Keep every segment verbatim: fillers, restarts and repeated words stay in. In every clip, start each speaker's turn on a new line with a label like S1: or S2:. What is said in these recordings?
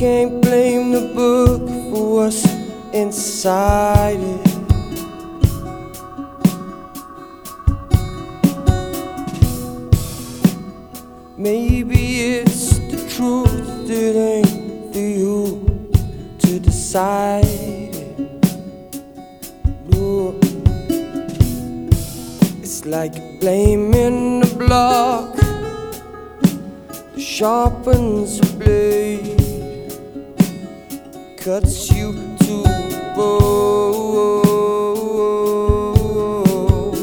S1: can't blame the book for what's inside it. Maybe it's the truth that ain't for you to decide it. No, it's like blaming the block that sharpens the blade, cuts you to the bone,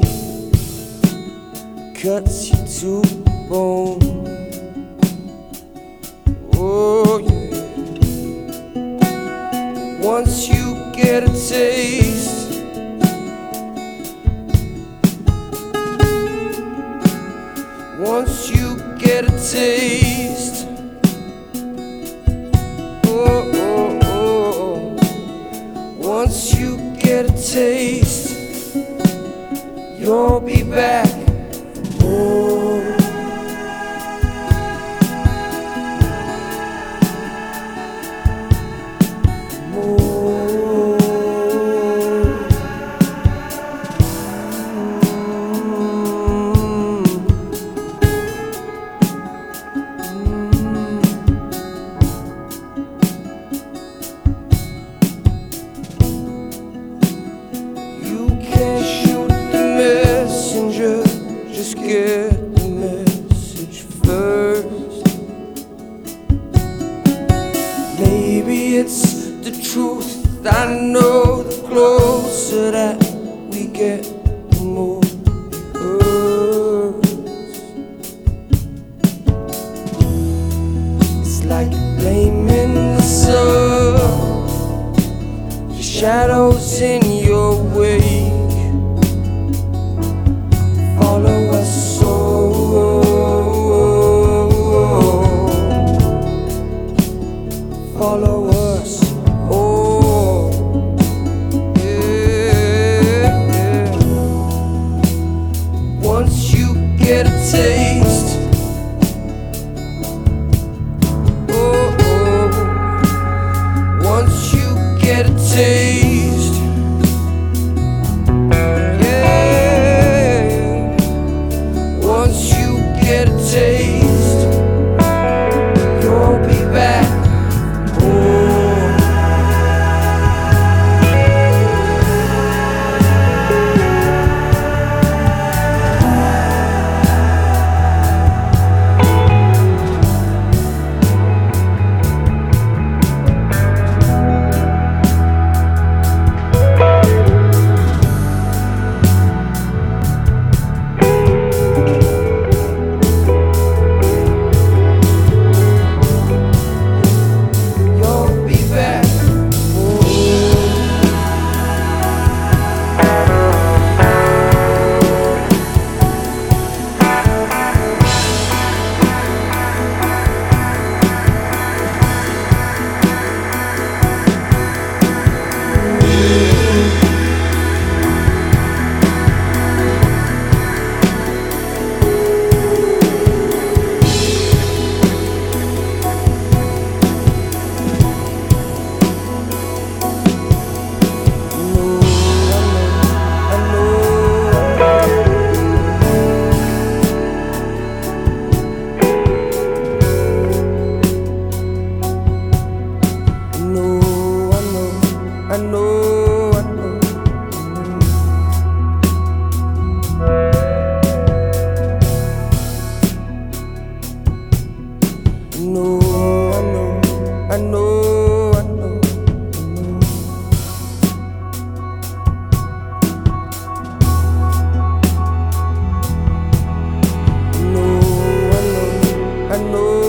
S1: cuts you to the bone. Oh yeah. Once you get a taste, once you get a taste, oh, oh, oh. Once you get a taste, you'll be back home. Just get the message first. Maybe it's the truth. I know the closer that we get, the more it hurts. It's like blaming the sun, the shadows in your wake. Follow us, oh, follow us, oh, yeah, yeah. Once you get a taste, oh, oh. Once you get a taste, once you get a taste, you'll be back home. I know, I know, I know, I know, I know, I know, I know, I know, I know.